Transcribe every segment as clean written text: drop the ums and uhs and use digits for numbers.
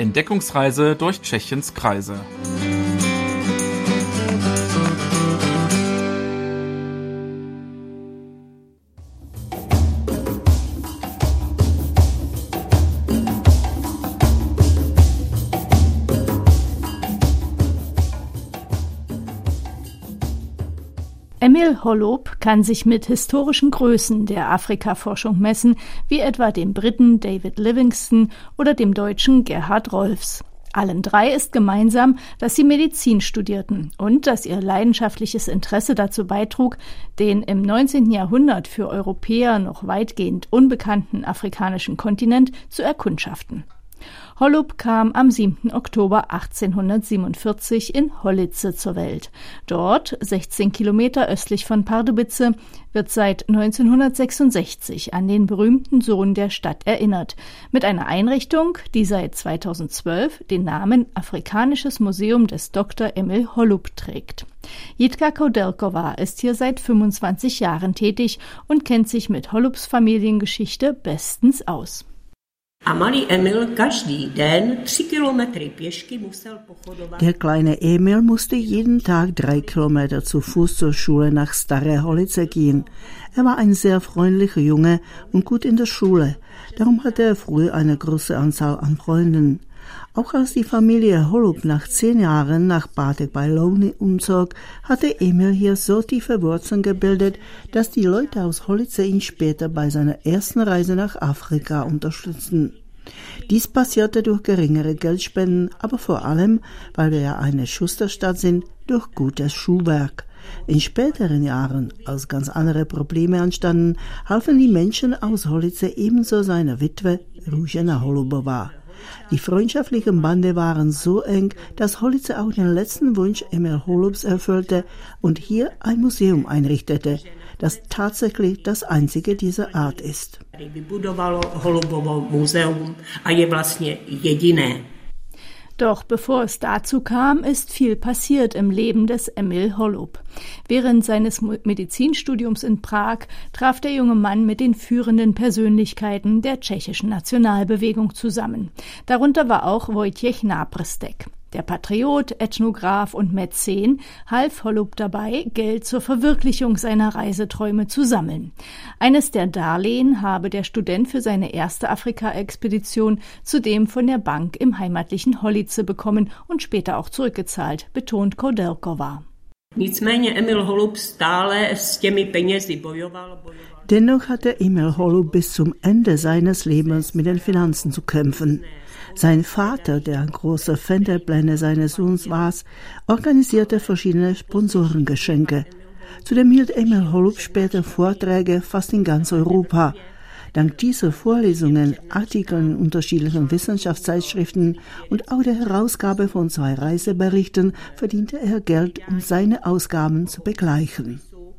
Entdeckungsreise durch Tschechiens Kreise. Emil Holub kann sich mit historischen Größen der Afrikaforschung messen, wie etwa dem Briten David Livingstone oder dem Deutschen Gerhard Rolfs. Allen drei ist gemeinsam, dass sie Medizin studierten und dass ihr leidenschaftliches Interesse dazu beitrug, den im 19. Jahrhundert für Europäer noch weitgehend unbekannten afrikanischen Kontinent zu erkundschaften. Holub kam am 7. Oktober 1847 in Hollitze zur Welt. Dort, 16 Kilometer östlich von Pardubice, wird seit 1966 an den berühmten Sohn der Stadt erinnert, mit einer Einrichtung, die seit 2012 den Namen Afrikanisches Museum des Dr. Emil Holub trägt. Jitka Koudelková ist hier seit 25 Jahren tätig und kennt sich mit Holubs Familiengeschichte bestens aus. Der kleine Emil musste jeden Tag 3 Kilometer zu Fuß zur Schule nach Staré Hollitze gehen. Er war ein sehr freundlicher Junge und gut in der Schule. Darum hatte er früh eine große Anzahl an Freunden. Auch als die Familie Holub nach 10 Jahren nach Batek bei Louny umzog, hatte Emil hier so tiefe Wurzeln gebildet, dass die Leute aus Hollitze ihn später bei seiner ersten Reise nach Afrika unterstützten. Dies passierte durch geringere Geldspenden, aber vor allem, weil wir ja eine Schusterstadt sind, durch gutes Schuhwerk. In späteren Jahren, als ganz andere Probleme anstanden, halfen die Menschen aus Hollitze ebenso seiner Witwe Růžena Holubová. Die freundschaftlichen Bande waren so eng, dass Hollitze auch den letzten Wunsch Emil Holubs erfüllte und hier ein Museum einrichtete, das tatsächlich das einzige dieser Art ist. Doch bevor es dazu kam, ist viel passiert im Leben des Emil Holub. Während seines Medizinstudiums in Prag traf der junge Mann mit den führenden Persönlichkeiten der tschechischen Nationalbewegung zusammen. Darunter war auch Wojciech Náprstek. Der Patriot, Ethnograph und Mäzen half Holub dabei, Geld zur Verwirklichung seiner Reiseträume zu sammeln. Eines der Darlehen habe der Student für seine erste Afrika-Expedition zudem von der Bank im heimatlichen Hollitze bekommen und später auch zurückgezahlt, betont Koudelková. Dennoch hatte Emil Holub bis zum Ende seines Lebens mit den Finanzen zu kämpfen. Sein Vater, der ein großer Fan der Pläne seines Sohns war, organisierte verschiedene Sponsorengeschenke. Zudem hielt Emil Holub später Vorträge fast in ganz Europa. Dank dieser Vorlesungen, Artikeln in unterschiedlichen Wissenschaftszeitschriften und auch der Herausgabe von 2 Reiseberichten verdiente er Geld, um seine Ausgaben zu begleichen.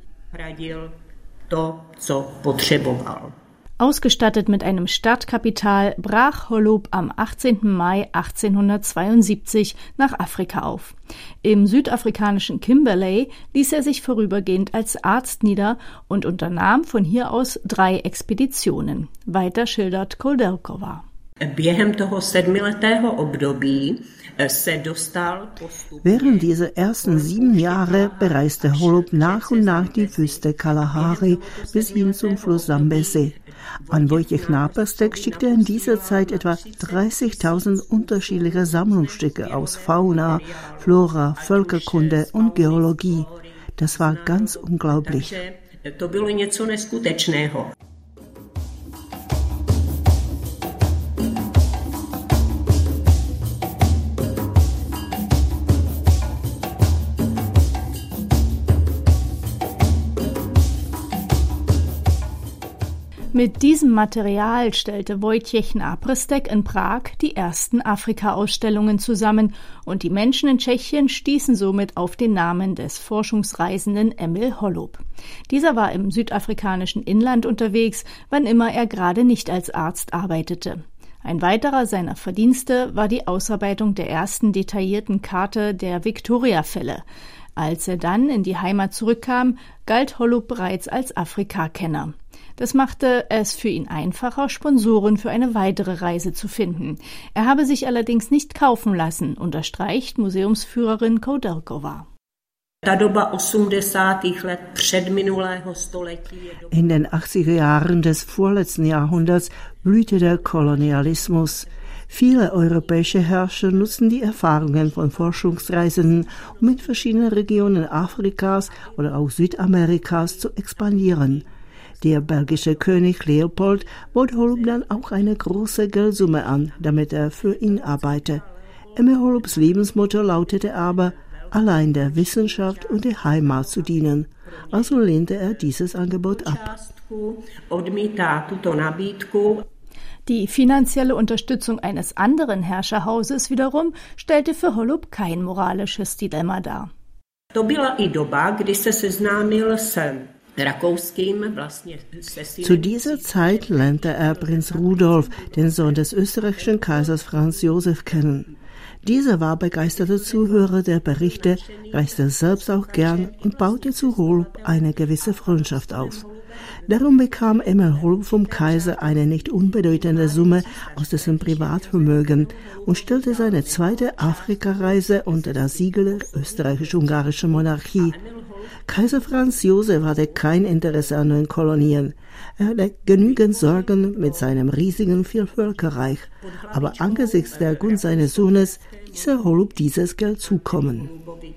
Ausgestattet mit einem Startkapital brach Holub am 18. Mai 1872 nach Afrika auf. Im südafrikanischen Kimberley ließ er sich vorübergehend als Arzt nieder und unternahm von hier aus 3 Expeditionen. Weiter schildert Koudelková. Während dieser ersten 7 Jahre bereiste Holub nach und nach die Wüste Kalahari bis hin zum Fluss Zambezi. An Wojciech Náprstek schickte er in dieser Zeit etwa 30.000 unterschiedliche Sammlungsstücke aus Fauna, Flora, Völkerkunde und Geologie. Das war ganz unglaublich. Mit diesem Material stellte Wojciech Náprstek in Prag die ersten Afrika-Ausstellungen zusammen und die Menschen in Tschechien stießen somit auf den Namen des Forschungsreisenden Emil Holub. Dieser war im südafrikanischen Inland unterwegs, wann immer er gerade nicht als Arzt arbeitete. Ein weiterer seiner Verdienste war die Ausarbeitung der ersten detaillierten Karte der Victoria-Fälle. Als er dann in die Heimat zurückkam, galt Holub bereits als Afrikakenner. Das machte es für ihn einfacher, Sponsoren für eine weitere Reise zu finden. Er habe sich allerdings nicht kaufen lassen, unterstreicht Museumsführerin Koudelková. In den 80er Jahren des vorletzten Jahrhunderts blühte der Kolonialismus. Viele europäische Herrscher nutzten die Erfahrungen von Forschungsreisenden, um in verschiedenen Regionen Afrikas oder auch Südamerikas zu expandieren. Der belgische König Leopold bot Holub dann auch eine große Geldsumme an, damit er für ihn arbeite. Emil Holubs Lebensmotto lautete aber, allein der Wissenschaft und der Heimat zu dienen. Also lehnte er dieses Angebot ab. Die finanzielle Unterstützung eines anderen Herrscherhauses wiederum stellte für Holub kein moralisches Dilemma dar. Zu dieser Zeit lernte er Prinz Rudolf, den Sohn des österreichischen Kaisers Franz Josef, kennen. Dieser war begeisterter Zuhörer der Berichte, reiste selbst auch gern und baute zu Holub eine gewisse Freundschaft auf. Darum bekam Emil Holub vom Kaiser eine nicht unbedeutende Summe aus dessen Privatvermögen und stellte seine zweite Afrikareise unter das Siegel der österreichisch-ungarischen Monarchie. Kaiser Franz Josef hatte kein Interesse an neuen Kolonien. Er hatte genügend Sorgen mit seinem riesigen Vielvölkerreich. Aber angesichts der Gunst seines Sohnes ließ er Holub dieses Geld zukommen.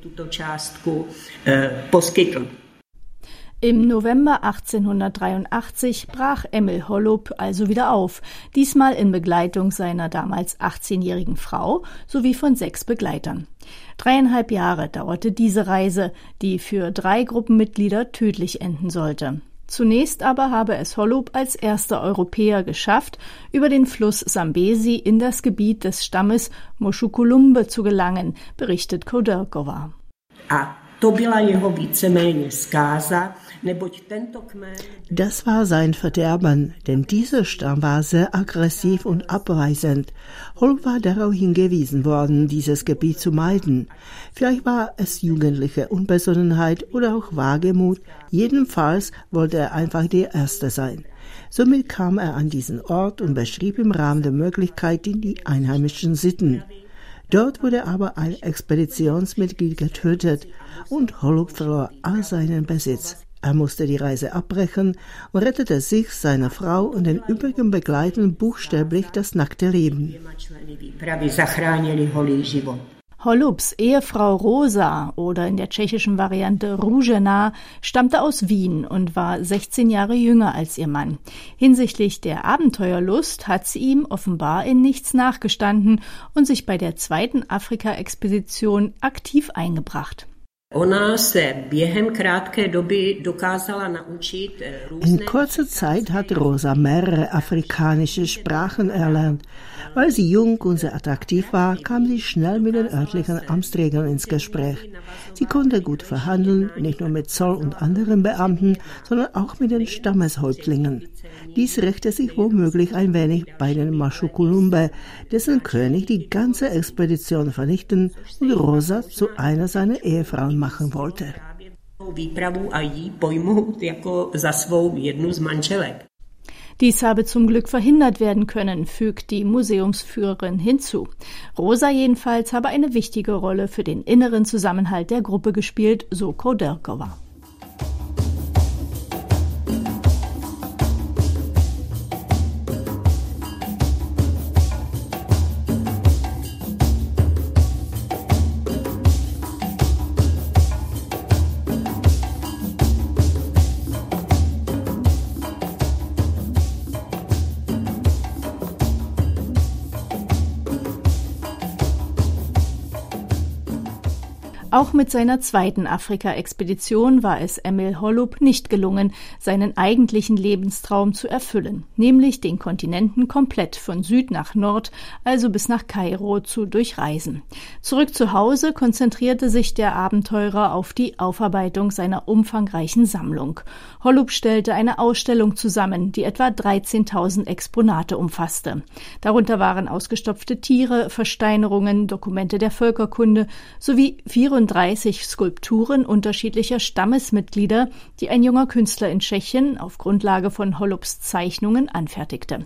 Im November 1883 brach Emil Holub also wieder auf, diesmal in Begleitung seiner damals 18-jährigen Frau sowie von 6 Begleitern. 3,5 Jahre dauerte diese Reise, die für 3 Gruppenmitglieder tödlich enden sollte. Zunächst aber habe es Holub als erster Europäer geschafft, über den Fluss Sambesi in das Gebiet des Stammes Moshukulumbe zu gelangen, berichtet Koudelková. Das war sein Verderben, denn dieser Stamm war sehr aggressiv und abweisend. Holub war darauf hingewiesen worden, dieses Gebiet zu meiden. Vielleicht war es jugendliche Unbesonnenheit oder auch Wagemut. Jedenfalls wollte er einfach der Erste sein. Somit kam er an diesen Ort und beschrieb im Rahmen der Möglichkeiten die einheimischen Sitten. Dort wurde aber ein Expeditionsmitglied getötet und Holub verlor all seinen Besitz. Er musste die Reise abbrechen und rettete sich, seine Frau und den übrigen Begleitern buchstäblich das nackte Leben. Holubs Ehefrau Rosa oder in der tschechischen Variante Růžena stammte aus Wien und war 16 Jahre jünger als ihr Mann. Hinsichtlich der Abenteuerlust hat sie ihm offenbar in nichts nachgestanden und sich bei der zweiten Afrika-Expedition aktiv eingebracht. In kurzer Zeit hat Rosa mehrere afrikanische Sprachen erlernt. Weil sie jung und sehr attraktiv war, kam sie schnell mit den örtlichen Amtsträgern ins Gespräch. Sie konnte gut verhandeln, nicht nur mit Zoll und anderen Beamten, sondern auch mit den Stammeshäuptlingen. Dies rächte sich womöglich ein wenig bei den Moshukulumbe, dessen König die ganze Expedition vernichten und Rosa zu einer seiner Ehefrauen machen wollte. Dies habe zum Glück verhindert werden können, fügt die Museumsführerin hinzu. Rosa jedenfalls habe eine wichtige Rolle für den inneren Zusammenhalt der Gruppe gespielt, so Koudelková. Auch mit seiner zweiten Afrika-Expedition war es Emil Holub nicht gelungen, seinen eigentlichen Lebenstraum zu erfüllen, nämlich den Kontinenten komplett von Süd nach Nord, also bis nach Kairo, zu durchreisen. Zurück zu Hause konzentrierte sich der Abenteurer auf die Aufarbeitung seiner umfangreichen Sammlung. Holub stellte eine Ausstellung zusammen, die etwa 13.000 Exponate umfasste. Darunter waren ausgestopfte Tiere, Versteinerungen, Dokumente der Völkerkunde sowie 24 35 Skulpturen unterschiedlicher Stammesmitglieder, die ein junger Künstler in Tschechien auf Grundlage von Holubs Zeichnungen anfertigte.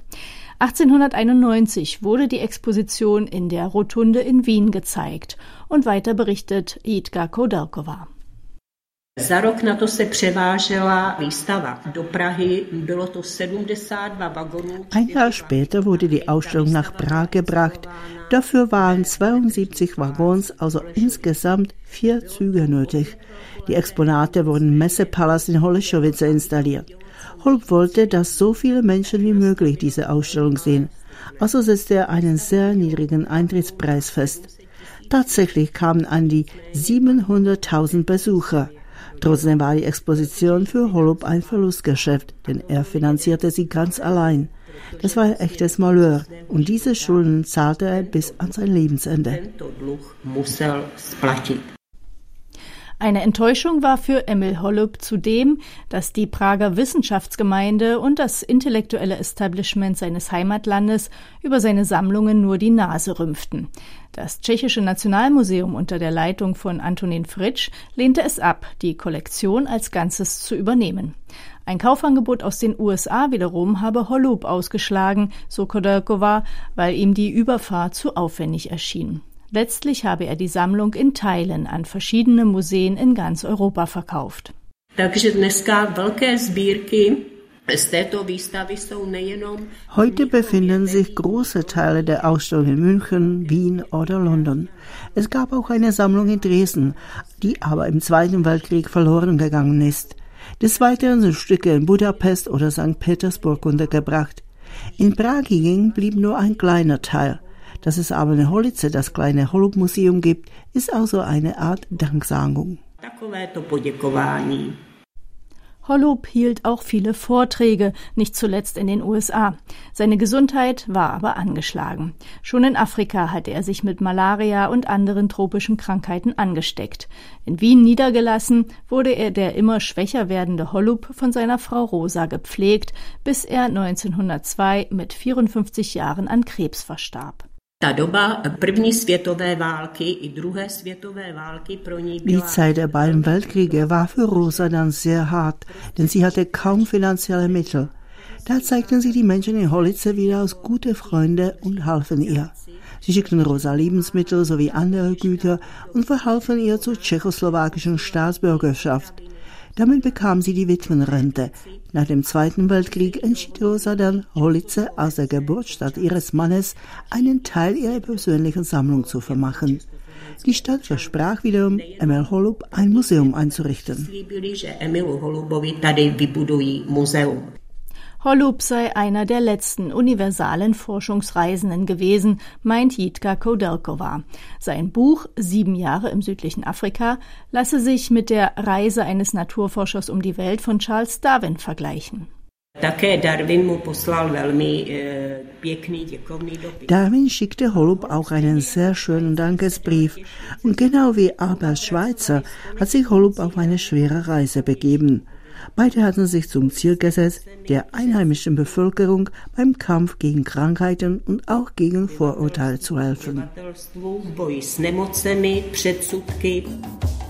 1891 wurde die Exposition in der Rotunde in Wien gezeigt und weiter berichtet Jitka Koudelková. Za rok na to se převážela výstava do Prahy, bylo to 72 vagonů. Ein Jahr später wurde die Ausstellung nach Prag gebracht. Dafür waren 72 Waggons, also insgesamt 4 Züge nötig. Die Exponate wurden im Messepalast in Holešovice installiert. Holub wollte, dass so viele Menschen wie möglich diese Ausstellung sehen. Also setzte er einen sehr niedrigen Eintrittspreis fest. Tatsächlich kamen an die 700.000 Besucher. Trotzdem war die Exposition für Holub ein Verlustgeschäft, denn er finanzierte sie ganz allein. Das war ein echtes Malheur und diese Schulden zahlte er bis an sein Lebensende. Eine Enttäuschung war für Emil Holub zudem, dass die Prager Wissenschaftsgemeinde und das intellektuelle Establishment seines Heimatlandes über seine Sammlungen nur die Nase rümpften. Das Tschechische Nationalmuseum unter der Leitung von Antonín Fritsch lehnte es ab, die Kollektion als Ganzes zu übernehmen. Ein Kaufangebot aus den USA wiederum habe Holub ausgeschlagen, so Koudelková, weil ihm die Überfahrt zu aufwendig erschien. Letztlich habe er die Sammlung in Teilen an verschiedene Museen in ganz Europa verkauft. Heute befinden sich große Teile der Ausstellung in München, Wien oder London. Es gab auch eine Sammlung in Dresden, die aber im Zweiten Weltkrieg verloren gegangen ist. Des Weiteren sind Stücke in Budapest oder St. Petersburg untergebracht. In Prag hingegen blieb nur ein kleiner Teil. Dass es aber in Holice das kleine Holub-Museum gibt, ist also eine Art Danksagung. Holub hielt auch viele Vorträge, nicht zuletzt in den USA. Seine Gesundheit war aber angeschlagen. Schon in Afrika hatte er sich mit Malaria und anderen tropischen Krankheiten angesteckt. In Wien niedergelassen wurde er der immer schwächer werdende Holub von seiner Frau Rosa gepflegt, bis er 1902 mit 54 Jahren an Krebs verstarb. Die Zeit der beiden Weltkriege war für Rosa dann sehr hart, denn sie hatte kaum finanzielle Mittel. Da zeigten sich die Menschen in Holice wieder als gute Freunde und halfen ihr. Sie schickten Rosa Lebensmittel sowie andere Güter und verhalfen ihr zur tschechoslowakischen Staatsbürgerschaft. Damit bekam sie die Witwenrente. Nach dem Zweiten Weltkrieg entschied Rosa dann, Holice als der Geburtsstadt ihres Mannes einen Teil ihrer persönlichen Sammlung zu vermachen. Die Stadt versprach wiederum, Emil Holub ein Museum einzurichten. Holub sei einer der letzten universalen Forschungsreisenden gewesen, meint Jitka Koudelková. Sein Buch 7 Jahre im südlichen Afrika lasse sich mit der Reise eines Naturforschers um die Welt von Charles Darwin vergleichen. Darwin schickte Holub auch einen sehr schönen Dankesbrief. Und genau wie Albert Schweitzer hat sich Holub auf eine schwere Reise begeben. Beide hatten sich zum Ziel gesetzt, der einheimischen Bevölkerung beim Kampf gegen Krankheiten und auch gegen Vorurteile zu helfen.